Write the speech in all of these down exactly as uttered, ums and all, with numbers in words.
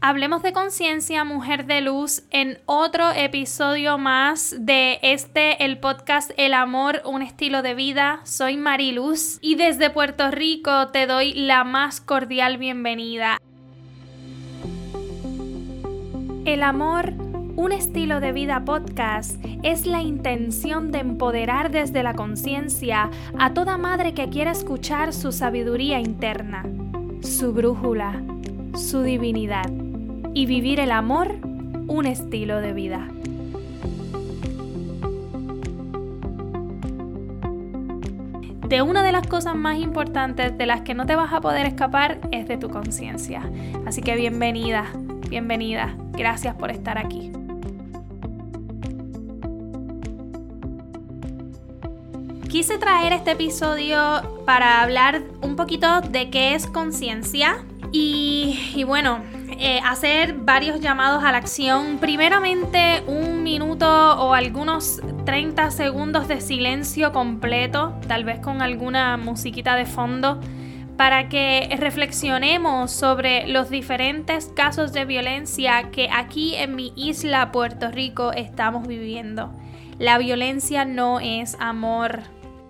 Hablemos de conciencia, mujer de luz, en otro episodio más de este, el podcast El Amor, un estilo de vida. Soy Mariluz y desde Puerto Rico te doy la más cordial bienvenida. El Amor, un estilo de vida podcast es la intención de empoderar desde la conciencia a toda madre que quiera escuchar su sabiduría interna, su brújula, su divinidad. Y vivir el amor, un estilo de vida. De una de las cosas más importantes de las que no te vas a poder escapar es de tu conciencia. Así que bienvenida, bienvenida. Gracias por estar aquí. Quise traer este episodio para hablar un poquito de qué es conciencia y, y bueno, Eh, hacer varios llamados a la acción. Primeramente, un minuto o algunos treinta segundos de silencio completo, tal vez con alguna musiquita de fondo, para que reflexionemos sobre los diferentes casos de violencia que aquí en mi isla, Puerto Rico, estamos viviendo. La violencia no es amor.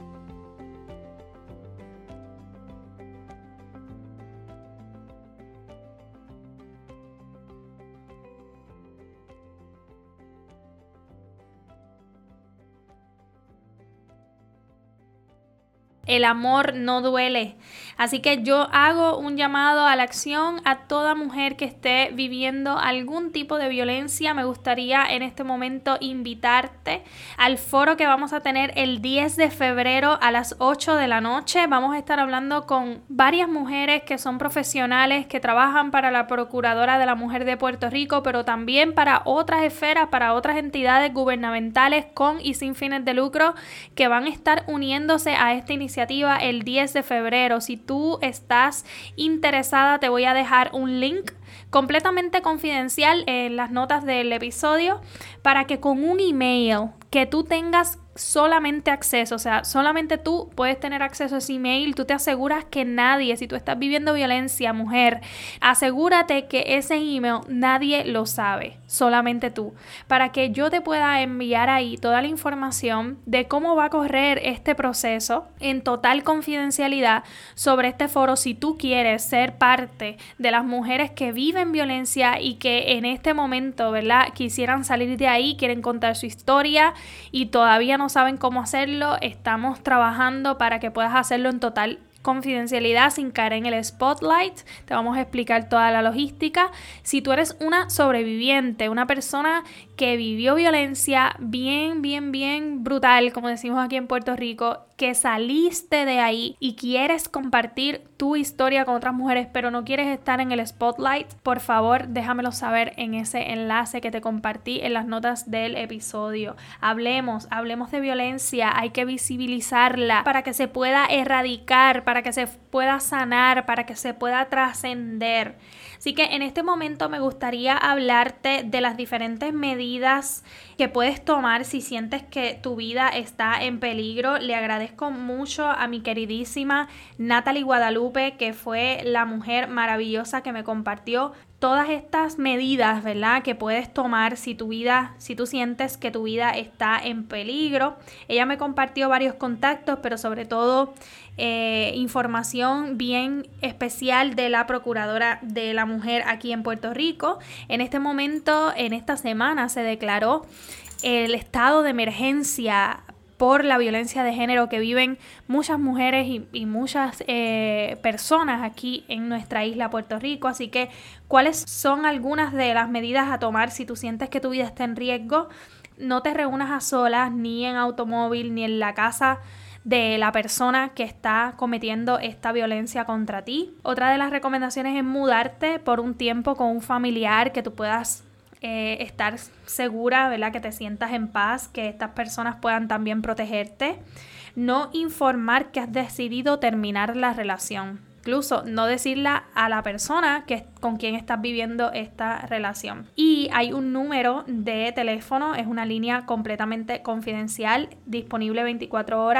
El amor no duele. Así que yo hago un llamado a la acción a toda mujer que esté viviendo algún tipo de violencia. Me gustaría en este momento invitarte al foro que vamos a tener el diez de febrero a las ocho de la noche. Vamos a estar hablando con varias mujeres que son profesionales, que trabajan para la Procuradora de la Mujer de Puerto Rico, pero también para otras esferas, para otras entidades gubernamentales con y sin fines de lucro que van a estar uniéndose a esta iniciativa el diez de febrero. Si tú estás interesada, te voy a dejar un link completamente confidencial en las notas del episodio para que con un email que tú tengas solamente acceso, o sea, solamente tú puedes tener acceso a ese email, tú te aseguras que nadie, si tú estás viviendo violencia, mujer, asegúrate que ese email nadie lo sabe, solamente tú, para que yo te pueda enviar ahí toda la información de cómo va a correr este proceso en total confidencialidad sobre este foro si tú quieres ser parte de las mujeres que viven violencia y que en este momento, ¿verdad?, quisieran salir de ahí, quieren contar su historia y todavía no saben cómo hacerlo. Estamos trabajando para que puedas hacerlo en total confidencialidad sin caer en el spotlight. Te vamos a explicar toda la logística. Si tú eres una sobreviviente, una persona que vivió violencia bien, bien, bien brutal, como decimos aquí en Puerto Rico, que saliste de ahí y quieres compartir tu historia con otras mujeres, pero no quieres estar en el spotlight, por favor, déjamelo saber en ese enlace que te compartí en las notas del episodio. Hablemos, hablemos de violencia, hay que visibilizarla para que se pueda erradicar, para que se pueda sanar, para que se pueda trascender. Así que en este momento me gustaría hablarte de las diferentes medidas que puedes tomar si sientes que tu vida está en peligro. Le agradezco mucho a mi queridísima Natalie Guadalupe, que fue la mujer maravillosa que me compartió todas estas medidas, ¿verdad?, que puedes tomar si tu vida, si tú sientes que tu vida está en peligro. Ella me compartió varios contactos, pero sobre todo eh, información bien especial de la Procuradora de la Mujer aquí en Puerto Rico. En este momento, en esta semana, se declaró el estado de emergencia por la violencia de género que viven muchas mujeres y, y muchas eh, personas aquí en nuestra isla Puerto Rico. Así que, ¿cuáles son algunas de las medidas a tomar si tú sientes que tu vida está en riesgo? No te reúnas a solas, ni en automóvil, ni en la casa de la persona que está cometiendo esta violencia contra ti. Otra de las recomendaciones es mudarte por un tiempo con un familiar que tú puedas Eh, estar segura, ¿verdad?, que te sientas en paz, que estas personas puedan también protegerte. No informar que has decidido terminar la relación. Incluso no decirla a la persona que, con quien estás viviendo esta relación. Y hay un número de teléfono, es una línea completamente confidencial, disponible veinticuatro horas.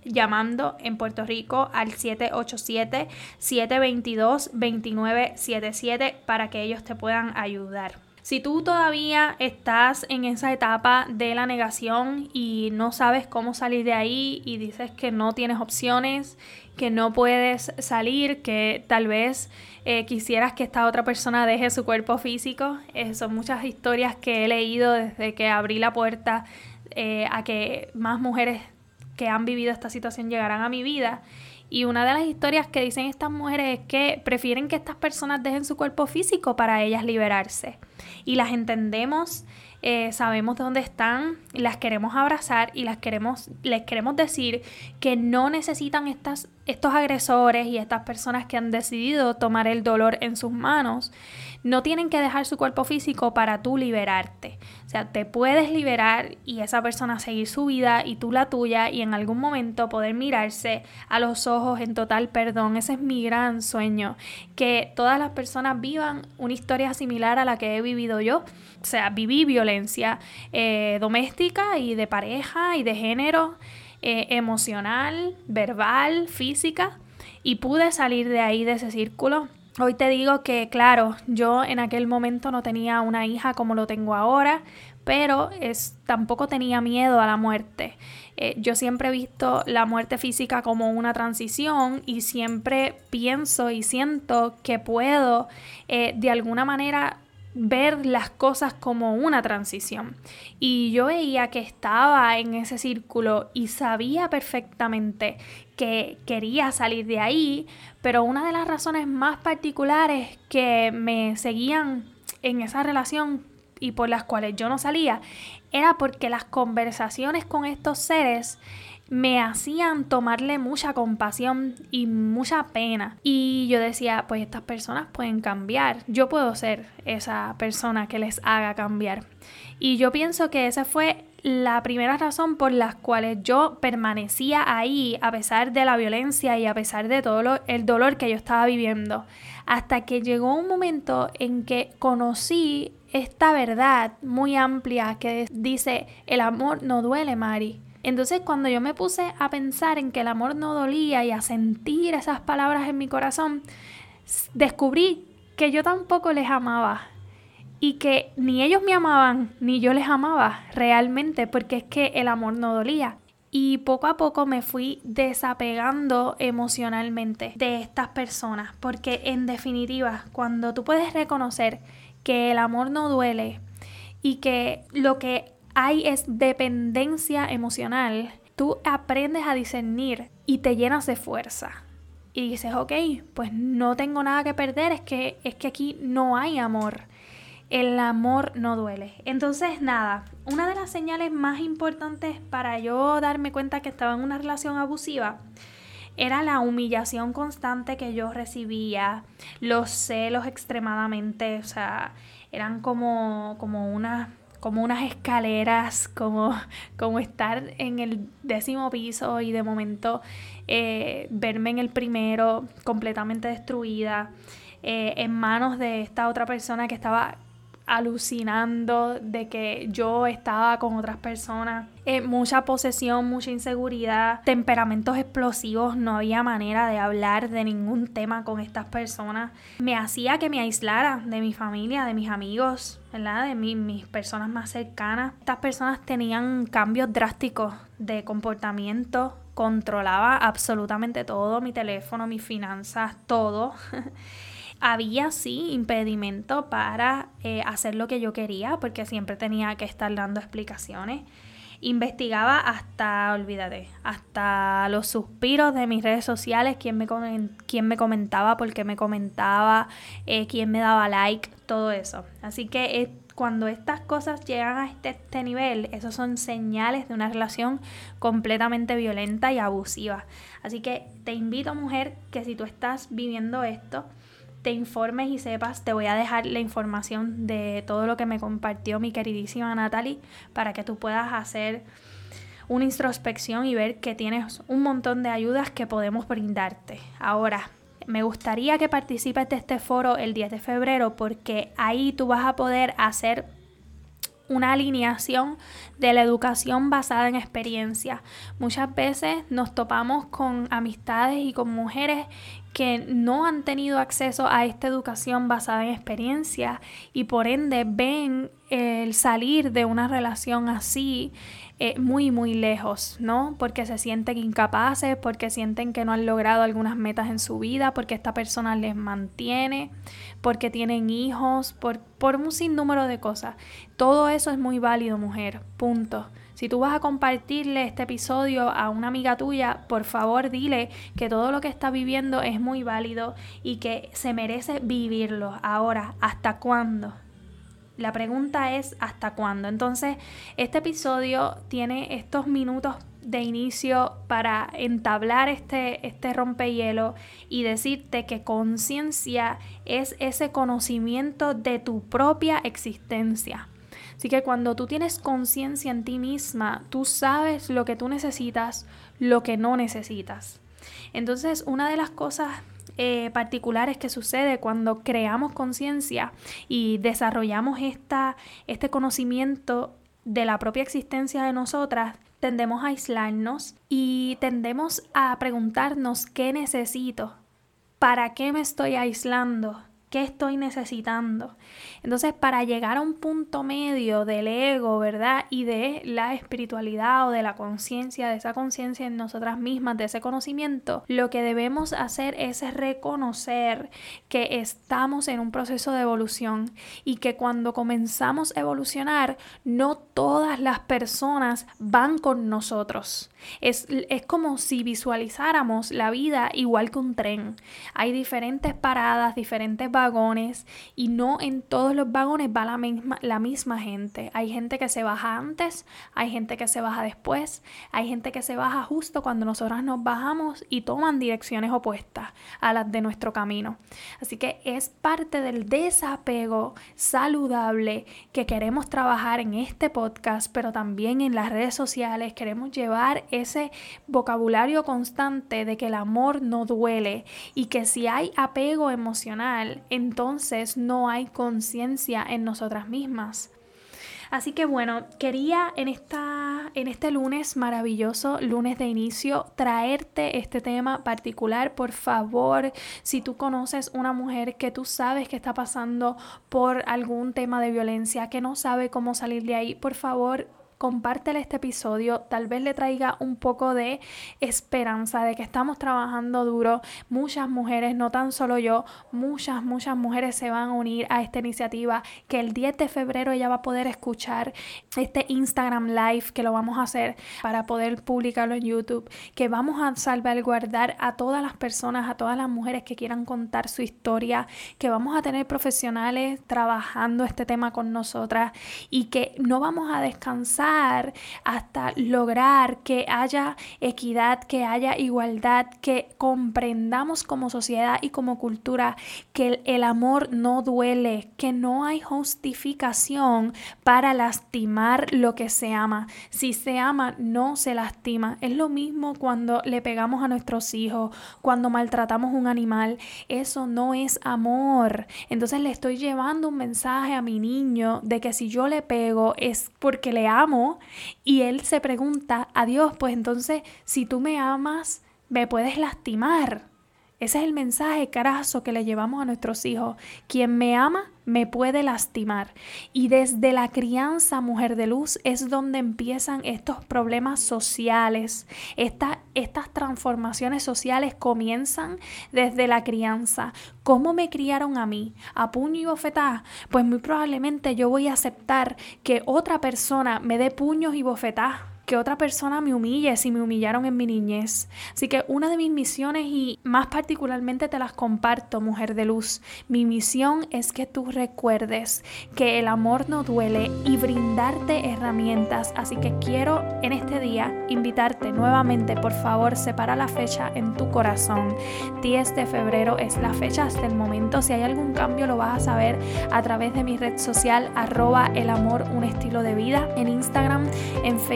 llamando en Puerto Rico al siete ocho siete, siete dos dos, dos nueve siete siete para que ellos te puedan ayudar. Si tú todavía estás en esa etapa de la negación y no sabes cómo salir de ahí y dices que no tienes opciones, que no puedes salir, que tal vez eh, quisieras que esta otra persona deje su cuerpo físico, eh, son muchas historias que he leído desde que abrí la puerta eh, a que más mujeres que han vivido esta situación llegarán a mi vida. Y una de las historias que dicen estas mujeres es que prefieren que estas personas dejen su cuerpo físico para ellas liberarse. Y las entendemos, eh, sabemos de dónde están, las queremos abrazar y las queremos, les queremos decir que no necesitan estas, estos agresores y estas personas que han decidido tomar el dolor en sus manos. No tienen que dejar su cuerpo físico para tú liberarte. O sea, te puedes liberar y esa persona seguir su vida y tú la tuya y en algún momento poder mirarse a los ojos en total perdón. Ese es mi gran sueño, que todas las personas vivan una historia similar a la que he vivido yo. O sea, viví violencia eh, doméstica y de pareja y de género, eh, emocional, verbal, física, y pude salir de ahí, de ese círculo. Hoy te digo que, claro, yo en aquel momento no tenía una hija como lo tengo ahora, pero es, tampoco tenía miedo a la muerte. Eh, yo siempre he visto la muerte física como una transición y siempre pienso y siento que puedo eh, de alguna manera ver las cosas como una transición. Y yo veía que estaba en ese círculo y sabía perfectamente que quería salir de ahí, pero una de las razones más particulares que me seguían en esa relación y por las cuales yo no salía era porque las conversaciones con estos seres me hacían tomarle mucha compasión y mucha pena. Y yo decía, pues estas personas pueden cambiar. Yo puedo ser esa persona que les haga cambiar. Y yo pienso que esa fue la primera razón por las cuales yo permanecía ahí a pesar de la violencia y a pesar de todo lo, el dolor que yo estaba viviendo. Hasta que llegó un momento en que conocí esta verdad muy amplia que dice, el amor no duele, Mari. Entonces, cuando yo me puse a pensar en que el amor no dolía y a sentir esas palabras en mi corazón, descubrí que yo tampoco les amaba y que ni ellos me amaban ni yo les amaba realmente, porque es que el amor no dolía. Y poco a poco me fui desapegando emocionalmente de estas personas, porque en definitiva, cuando tú puedes reconocer que el amor no duele y que lo que hay es dependencia emocional, tú aprendes a discernir y te llenas de fuerza. Y dices, ok, pues no tengo nada que perder, es que, es que aquí no hay amor. El amor no duele. Entonces, nada, una de las señales más importantes para yo darme cuenta que estaba en una relación abusiva era la humillación constante que yo recibía, los celos extremadamente, o sea, eran como, como unas... como unas escaleras, como, como estar en el décimo piso y de momento eh, verme en el primero completamente destruida, eh, en manos de esta otra persona que estaba alucinando de que yo estaba con otras personas, eh, mucha posesión, mucha inseguridad, temperamentos explosivos, no había manera de hablar de ningún tema con estas personas, me hacía que me aislara de mi familia, de mis amigos, ¿verdad? De mi, mis personas más cercanas. Estas personas tenían cambios drásticos de comportamiento, controlaba absolutamente todo, mi teléfono, mis finanzas, todo. Había sí impedimento para eh, hacer lo que yo quería, porque siempre tenía que estar dando explicaciones. Investigaba hasta, olvídate, hasta los suspiros de mis redes sociales, quién me, quién me comentaba, por qué me comentaba, eh, quién me daba like, todo eso. Así que eh, cuando estas cosas llegan a este, este nivel, esos son señales de una relación completamente violenta y abusiva. Así que te invito, mujer, que si tú estás viviendo esto, te informes y sepas. Te voy a dejar la información de todo lo que me compartió mi queridísima Natalie para que tú puedas hacer una introspección y ver que tienes un montón de ayudas que podemos brindarte. Ahora, me gustaría que participes de este foro el diez de febrero porque ahí tú vas a poder hacer una alineación de la educación basada en experiencia. Muchas veces nos topamos con amistades y con mujeres que no han tenido acceso a esta educación basada en experiencia y por ende ven el salir de una relación así eh, muy muy lejos, ¿no? Porque se sienten incapaces, porque sienten que no han logrado algunas metas en su vida, porque esta persona les mantiene, porque tienen hijos, por, por un sinnúmero de cosas. Todo eso es muy válido, mujer, punto. Si tú vas a compartirle este episodio a una amiga tuya, por favor dile que todo lo que está viviendo es muy válido y que se merece vivirlo. Ahora, ¿hasta cuándo? La pregunta es ¿hasta cuándo? Entonces, este episodio tiene estos minutos de inicio para entablar este, este rompehielo y decirte que conciencia es ese conocimiento de tu propia existencia. Así que cuando tú tienes conciencia en ti misma, tú sabes lo que tú necesitas, lo que no necesitas. Entonces, una de las cosas eh, particulares que sucede cuando creamos conciencia y desarrollamos esta, este conocimiento de la propia existencia de nosotras, tendemos a aislarnos y tendemos a preguntarnos ¿qué necesito? ¿Para qué me estoy aislando? ¿Qué estoy necesitando? Entonces, para llegar a un punto medio del ego, ¿verdad? Y de la espiritualidad o de la conciencia, de esa conciencia en nosotras mismas, de ese conocimiento, lo que debemos hacer es reconocer que estamos en un proceso de evolución y que cuando comenzamos a evolucionar, no todas las personas van con nosotros. Es, es como si visualizáramos la vida igual que un tren. Hay diferentes paradas, diferentes vagones y no en todos los vagones va la misma, la misma gente. Hay gente que se baja antes, hay gente que se baja después, hay gente que se baja justo cuando nosotras nos bajamos y toman direcciones opuestas a las de nuestro camino. Así que es parte del desapego saludable que queremos trabajar en este podcast, pero también en las redes sociales. Queremos llevar ese vocabulario constante de que el amor no duele y que si hay apego emocional, entonces no hay conciencia en nosotras mismas. Así que bueno, quería en, esta, en este lunes maravilloso, lunes de inicio, traerte este tema particular. Por favor, si tú conoces una mujer que tú sabes que está pasando por algún tema de violencia, que no sabe cómo salir de ahí, por favor, compártele este episodio, tal vez le traiga un poco de esperanza de que estamos trabajando duro. Muchas mujeres, no tan solo yo, muchas, muchas mujeres se van a unir a esta iniciativa que el diez de febrero ella va a poder escuchar este Instagram Live que lo vamos a hacer para poder publicarlo en YouTube, que vamos a salvaguardar a todas las personas, a todas las mujeres que quieran contar su historia, que vamos a tener profesionales trabajando este tema con nosotras y que no vamos a descansar hasta lograr que haya equidad, que haya igualdad, que comprendamos como sociedad y como cultura que el, el amor no duele, que no hay justificación para lastimar lo que se ama. Si se ama, no se lastima. Es lo mismo cuando le pegamos a nuestros hijos, cuando maltratamos un animal. Eso no es amor. Entonces le estoy llevando un mensaje a mi niño de que si yo le pego es porque le amo. Y él se pregunta a Dios, pues entonces si tú me amas, me puedes lastimar. Ese es el mensaje carazo que le llevamos a nuestros hijos. Quien me ama, me puede lastimar. Y desde la crianza, mujer de luz, es donde empiezan estos problemas sociales. Esta, estas transformaciones sociales comienzan desde la crianza. ¿Cómo me criaron a mí? ¿A puño y bofetada? Pues muy probablemente yo voy a aceptar que otra persona me dé puños y bofetadas, que otra persona me humille si me humillaron en mi niñez. Así que una de mis misiones, y más particularmente te las comparto, mujer de luz, mi misión es que tú recuerdes que el amor no duele y brindarte herramientas. Así que quiero en este día invitarte nuevamente, por favor, separa la fecha en tu corazón. diez de febrero es la fecha hasta el momento. Si hay algún cambio lo vas a saber a través de mi red social arroba el amor un estilo de vida, en Instagram, en Facebook,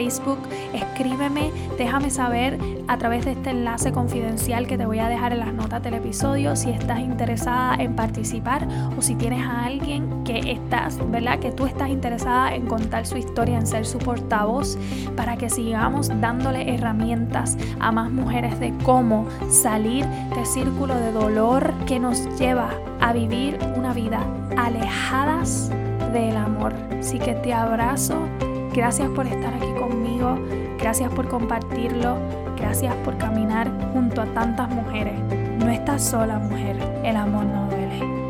escríbeme, déjame saber a través de este enlace confidencial que te voy a dejar en las notas del episodio si estás interesada en participar o si tienes a alguien que estás, ¿verdad? Que tú estás interesada en contar su historia, en ser su portavoz, para que sigamos dándole herramientas a más mujeres de cómo salir del círculo de dolor que nos lleva a vivir una vida alejadas del amor. Así que te abrazo, gracias por estar aquí conmigo, gracias por compartirlo, gracias por caminar junto a tantas mujeres. No estás sola, mujer, el amor no duele.